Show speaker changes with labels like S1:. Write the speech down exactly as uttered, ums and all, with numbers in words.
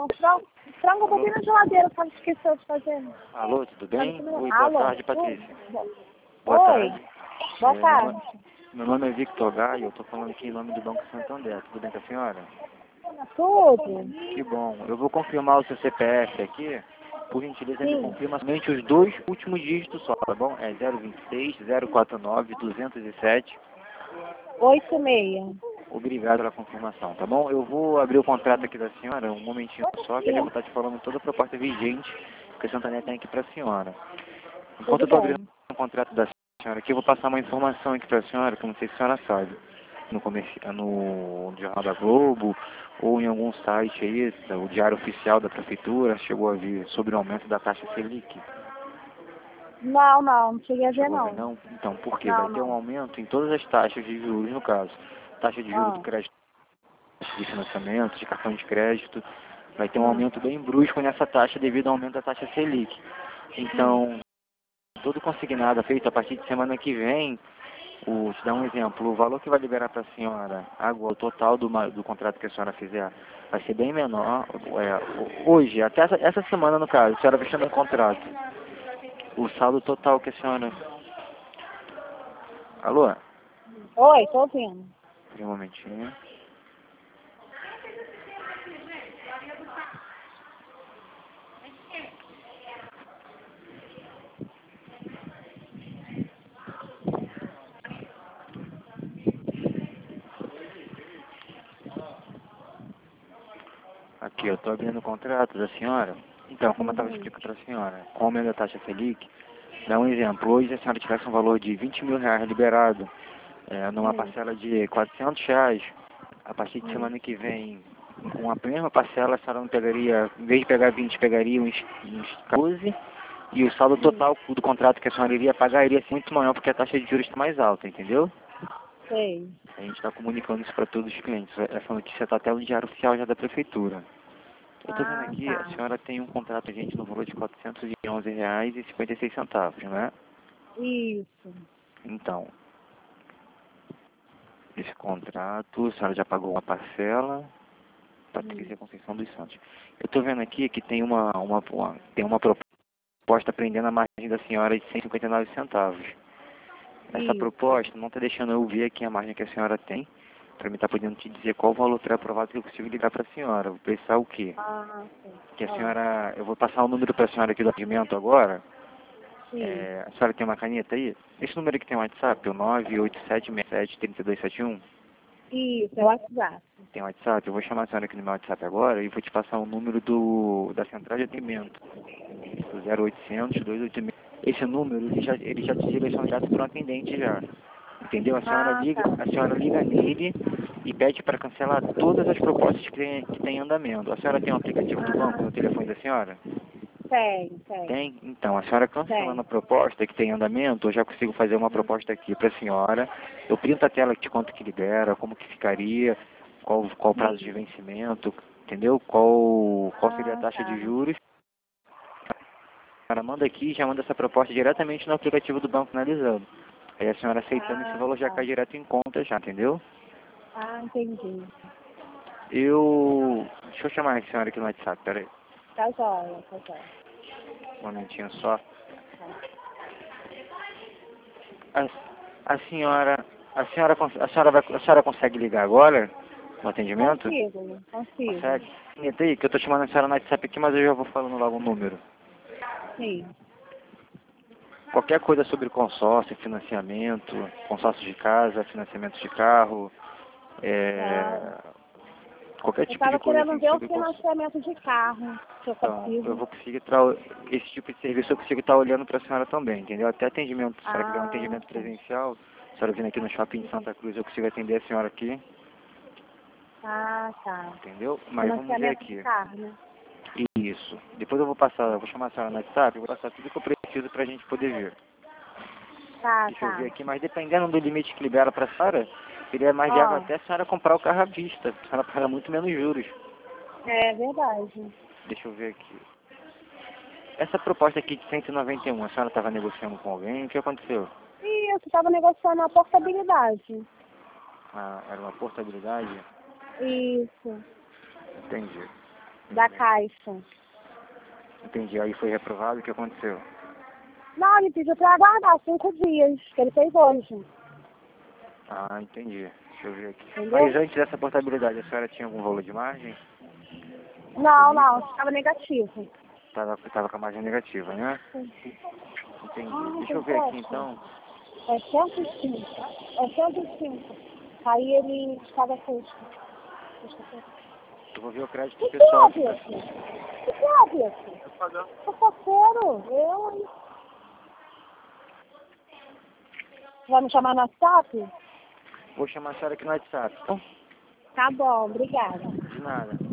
S1: um frango, frango botei na geladeira, sabe, esqueceu de fazer.
S2: Alô, tudo bem? Oi, boa
S1: Alô?
S2: tarde, Patrícia.
S1: Oi.
S2: Boa
S1: Oi.
S2: tarde.
S1: Boa
S2: É,
S1: tarde.
S2: Meu, no- meu nome é Victor Gaio, eu estou falando aqui em nome do Banco Santander. Tudo bem com a senhora?
S1: Tudo?
S2: Que bom. Eu vou confirmar o seu C P F aqui. Por gentileza, me
S1: Sim.
S2: confirma somente os dois últimos dígitos só, tá bom? É zero vinte e seis, zero quatro nove, duzentos e sete.
S1: Oito e meia.
S2: Obrigado pela confirmação, tá bom? Eu vou abrir o contrato aqui da senhora, um momentinho só, que eu já vou estar te falando toda a proposta vigente que a Santander tem aqui para a senhora. Enquanto eu
S1: Tudo
S2: estou
S1: bem.
S2: abrindo o contrato da senhora aqui, eu vou passar uma informação aqui para a senhora, que eu não sei se a senhora sabe, no, comerci... no Jornal da Globo ou em algum site aí, o Diário Oficial da Prefeitura, chegou a vir sobre o aumento da taxa Selic.
S1: Não, não, não cheguei a ver
S2: Chegou a ver,
S1: não.
S2: não? Então, por quê?
S1: Não,
S2: Vai ter um
S1: não.
S2: aumento em todas as taxas de juros, no caso. Taxa de juros do
S1: Ah,
S2: crédito, de financiamento, de cartão de crédito. Vai ter um
S1: hum,
S2: aumento bem brusco nessa taxa devido ao aumento da taxa Selic.
S1: hum,
S2: Então, todo consignado feito a partir de semana que vem, o, te dar um exemplo, o valor que vai liberar para a senhora, agora, o total do, ma- do contrato que a senhora fizer, vai ser bem menor. É, hoje, até essa, essa semana no caso, a senhora fechando um contrato, o saldo total que a senhora... Alô?
S1: Oi, tô ouvindo.
S2: Espera um momentinho. Aqui, eu estou abrindo o contrato da senhora. Então, como eu estava
S1: Uhum.
S2: explicando para a senhora, com o aumento da taxa Selic, dá um exemplo. Hoje, se a senhora tivesse um valor de vinte mil reais liberado, é, numa
S1: Hum,
S2: parcela de quatrocentos reais, a partir de
S1: hum,
S2: semana que vem, com a mesma parcela, a senhora não pegaria, em vez de pegar vinte, pegaria uns, uns doze, e o saldo
S1: hum,
S2: total do contrato que a senhora iria pagar iria ser muito maior, porque a taxa de juros está mais alta, entendeu?
S1: sei.
S2: A gente está comunicando isso para todos os clientes. Essa notícia está até no Diário Oficial já da Prefeitura. Eu estou vendo
S1: Ah,
S2: aqui, a
S1: tá.
S2: senhora tem um contrato, gente, no valor de quatrocentos e onze reais e cinquenta e seis centavos, não é?
S1: Isso.
S2: Então, esse contrato, a senhora já pagou uma parcela,
S1: Hum,
S2: Patrícia Conceição dos Santos. Eu estou vendo aqui que tem uma, uma, uma- tem uma proposta prendendo a margem da senhora de cento e cinquenta e nove centavos. Essa
S1: isso.
S2: proposta não está deixando eu ver aqui a margem que a senhora tem, para mim estar podendo te dizer qual o valor pré-aprovado que eu consigo ligar para a senhora. Vou pensar o quê?
S1: Ah, sim.
S2: Que a
S1: Ah,
S2: senhora, eu vou passar o número para a senhora aqui do atendimento agora.
S1: sim.
S2: É, a senhora tem uma caneta aí? Esse número aqui tem um WhatsApp, o nove oito sete seis sete três dois sete um.
S1: Isso, é o WhatsApp.
S2: Tem um WhatsApp? Eu vou chamar a senhora aqui no meu WhatsApp agora e vou te passar o número do, da central de atendimento. Do zero oitocentos, duzentos e oitenta e seis. Esse número, ele já, ele já te direciona direto para um atendente já. Entendeu? A senhora
S1: Ah,
S2: liga,
S1: tá.
S2: a senhora liga nele e pede para cancelar todas as propostas que tem, que tem em andamento. A senhora tem um aplicativo do banco
S1: Ah,
S2: no telefone da senhora?
S1: tem, tem.
S2: Tem? Então, a senhora cancelando
S1: Tem.
S2: a proposta que tem em andamento, eu já consigo fazer uma proposta aqui para a senhora. Eu printo a tela de quanto que libera, como que ficaria, qual, qual o prazo de
S1: Sim.
S2: vencimento, entendeu? Qual, qual seria a
S1: Ah,
S2: taxa de
S1: tá.
S2: juros. A senhora manda aqui e já manda essa proposta diretamente no aplicativo do banco analisando. Aí a senhora aceitando, esse
S1: Ah,
S2: valor já
S1: tá.
S2: cai direto em conta já, entendeu?
S1: Ah, entendi.
S2: Eu... Deixa eu chamar a senhora aqui no WhatsApp, peraí.
S1: Tá jóia, tá jóia.
S2: Um momentinho só.
S1: Tá.
S2: A, a senhora... A senhora, cons- a, senhora vai, a senhora consegue ligar agora no atendimento?
S1: Consigo, consigo.
S2: Consegue? Caneta aí, que eu tô chamando a senhora no WhatsApp aqui, mas eu já vou falando logo o número.
S1: Sim.
S2: Qualquer coisa sobre consórcio, financiamento, consórcio de casa, financiamento de carro,
S1: Ah,
S2: é, qualquer
S1: eu
S2: tipo de
S1: tava
S2: coisa
S1: querendo
S2: assim
S1: ver o
S2: sobre consórcio.
S1: financiamento de carro, se eu
S2: Então, eu
S1: consigo.
S2: vou conseguir tra... esse tipo de serviço eu consigo estar olhando para a senhora também, entendeu? Até atendimento, se a senhora quiser um
S1: Ah,
S2: atendimento
S1: tá.
S2: presencial, se a senhora vindo aqui no shopping de Santa Cruz, eu consigo atender a senhora aqui,
S1: Ah, tá.
S2: entendeu? Mas vamos ver
S1: Financiamento de
S2: aqui.
S1: carro, né?
S2: Isso. Depois eu vou passar, eu vou chamar a senhora no WhatsApp, eu vou passar tudo que eu preciso para a gente poder ver.
S1: Tá,
S2: Deixa eu ver
S1: tá.
S2: aqui, mas dependendo do limite que libera para a senhora, seria mais viável
S1: Ó,
S2: até a senhora comprar o carro à vista. A senhora paga muito menos juros.
S1: é verdade.
S2: Deixa eu ver aqui. Essa proposta aqui de cento e noventa e um, a senhora estava negociando com alguém? O que aconteceu?
S1: E eu tava negociando a portabilidade.
S2: Ah, era uma portabilidade?
S1: Isso.
S2: Entendi.
S1: da Caixa.
S2: Entendi. Aí foi reprovado, o que aconteceu?
S1: Não, ele pediu pra aguardar cinco dias, que ele fez hoje.
S2: Ah, entendi. Deixa eu ver aqui.
S1: Entendeu?
S2: Mas antes dessa portabilidade, a senhora tinha algum valor de margem?
S1: Não, não, estava negativo.
S2: Tava, tava com a margem negativa, né?
S1: Sim.
S2: Entendi.
S1: Ah,
S2: Deixa eu
S1: tem
S2: ver aqui
S1: posso?
S2: então.
S1: É cento e cinco. É cento e cinco. Aí ele estava sexta.
S2: Eu vou ver o crédito
S1: O que
S2: pessoal.
S1: é, Beto? O que é, Beto? Fofoqueiro. Eu, hein? Vai me chamar no WhatsApp?
S2: Vou chamar a senhora aqui no WhatsApp. Então,
S1: Tá bom, obrigada.
S2: de nada.